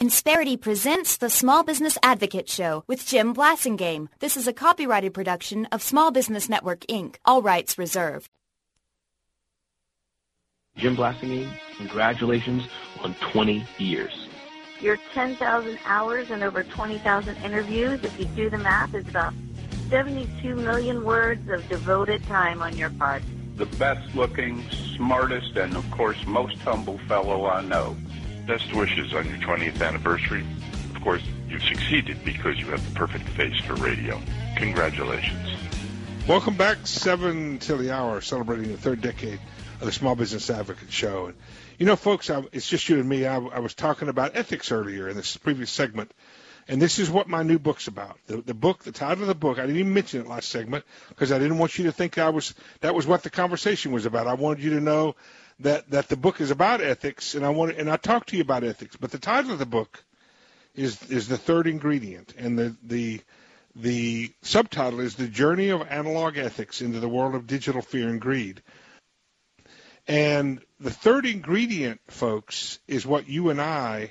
Insperity presents the Small Business Advocate Show with Jim Blasingame. This is a copyrighted production of Small Business Network, Inc. All rights reserved. Jim Blasingame, congratulations on 20 years. Your 10,000 hours and over 20,000 interviews, if you do the math, is about 72 million words of devoted time on your part. The best looking, smartest, and of course most humble fellow I know. Best wishes on your 20th anniversary. Of course, you've succeeded because you have the perfect face for radio. Congratulations. Welcome back, 7 till the hour, celebrating the third decade of the Small Business Advocate Show. And you know, folks, it's just you and me. I was talking about ethics earlier in this previous segment, and this is what my new book's about. The book, the title of the book, I didn't even mention it last segment because I didn't want you to think that was what the conversation was about. I wanted you to know that the book is about ethics, and I talked to you about ethics. But the title of the book is The Third Ingredient, and the subtitle is The Journey of Analog Ethics into the World of Digital Fear and Greed. And the third ingredient, folks, is how you and I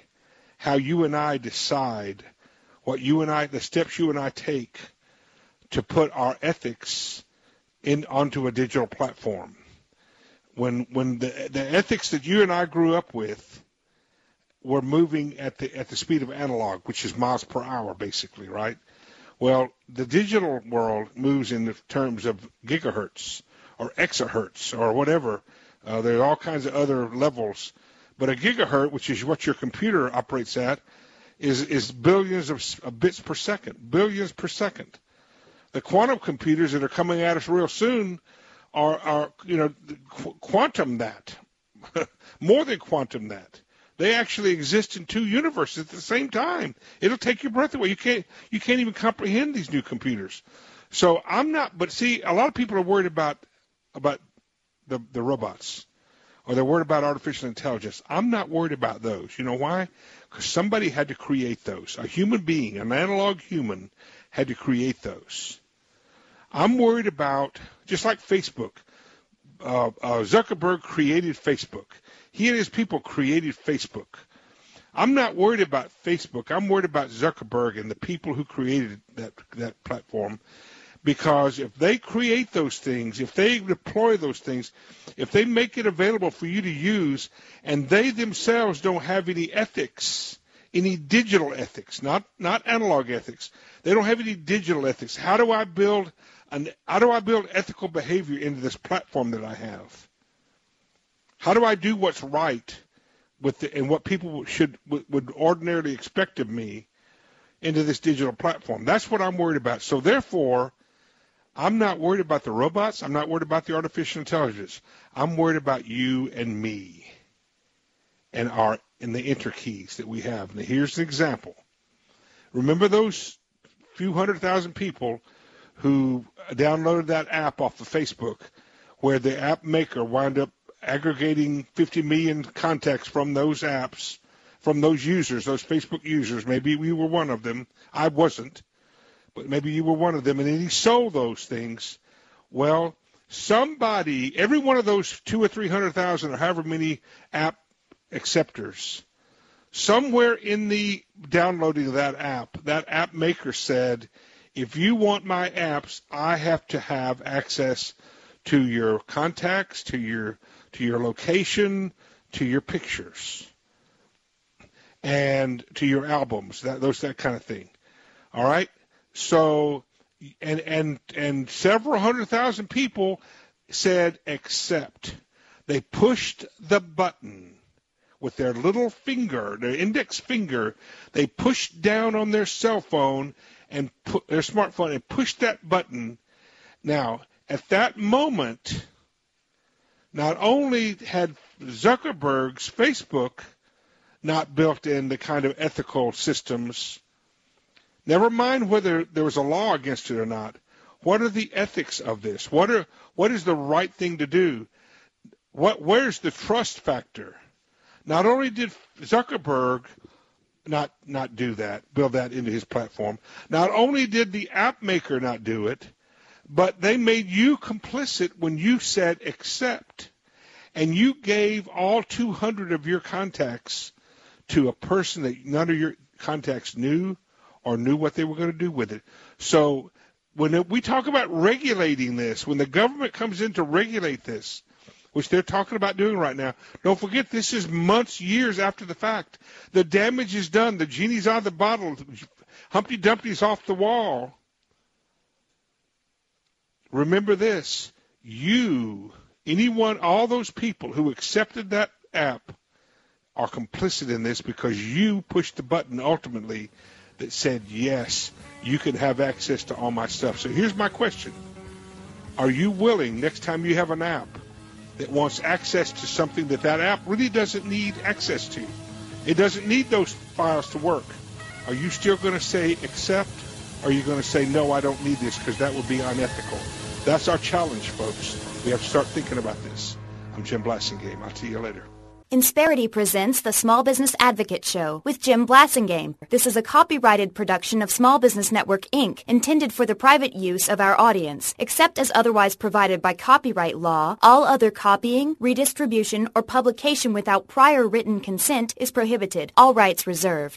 decide, the steps you and I take to put our ethics onto a digital platform. When the ethics that you and I grew up with were moving at the speed of analog, which is miles per hour, basically, right? Well, the digital world moves in the terms of gigahertz or exahertz or whatever. There are all kinds of other levels, but a gigahertz, which is what your computer operates at, is billions of bits per second, billions per second. The quantum computers that are coming at us real soon are quantum that, more than quantum that. They actually exist in two universes at the same time. It'll take your breath away. You can't even comprehend these new computers. So I'm not. But see, a lot of people are worried about the robots, or they're worried about artificial intelligence. I'm not worried about those. You know why? Because somebody had to create those. A human being, an analog human, had to create those. I'm worried about, just like Facebook, Zuckerberg created Facebook. He and his people created Facebook. I'm not worried about Facebook. I'm worried about Zuckerberg and the people who created that platform. Because if they create those things, if they deploy those things, if they make it available for you to use, and they themselves don't have any ethics, any digital ethics, not analog ethics, they don't have any digital ethics. How do I build ethical behavior into this platform that I have? How do I do what's right and what people would ordinarily expect of me into this digital platform? That's what I'm worried about. So therefore, I'm not worried about the robots. I'm not worried about the artificial intelligence. I'm worried about you and me and the interkeys that we have. Now, here's an example. Remember those few 100,000 people who downloaded that app off of Facebook, where the app maker wound up aggregating 50 million contacts from those apps, from those users, those Facebook users. Maybe we were one of them. I wasn't. But maybe you were one of them, and then he sold those things. Well, somebody, every one of those 200,000 or 300,000 or however many app acceptors, somewhere in the downloading of that app maker said, if you want my apps, I have to have access to your contacts, to your location, to your pictures, and to your albums, that kind of thing. All right? So, and several 100,000 people said accept. They pushed the button with their little finger, their index finger. They pushed down on their cell phone and their smartphone and pushed that button. Now, at that moment, not only had Zuckerberg's Facebook not built in the kind of ethical systems, never mind whether there was a law against it or not. What are the ethics of this? What is the right thing to do? Where's the trust factor? Not only did Zuckerberg not do that, build that into his platform, not only did the app maker not do it, but they made you complicit when you said accept, and you gave all 200 of your contacts to a person that none of your contacts knew or knew what they were going to do with it. So when we talk about regulating this, when the government comes in to regulate this, which they're talking about doing right now, don't forget this is months, years after the fact. The damage is done. The genie's out of the bottle. Humpty Dumpty's off the wall. Remember this. Anyone, all those people who accepted that app are complicit in this because you pushed the button ultimately that said, yes, you can have access to all my stuff. So here's my question. Are you willing, next time you have an app that wants access to something that app really doesn't need access to, it doesn't need those files to work, are you still going to say accept, or are you going to say, no, I don't need this because that would be unethical? That's our challenge, folks. We have to start thinking about this. I'm Jim Blasingame. I'll see you later. Insperity presents the Small Business Advocate Show with Jim Blasingame. This is a copyrighted production of Small Business Network, Inc., intended for the private use of our audience. Except as otherwise provided by copyright law, all other copying, redistribution, or publication without prior written consent is prohibited. All rights reserved.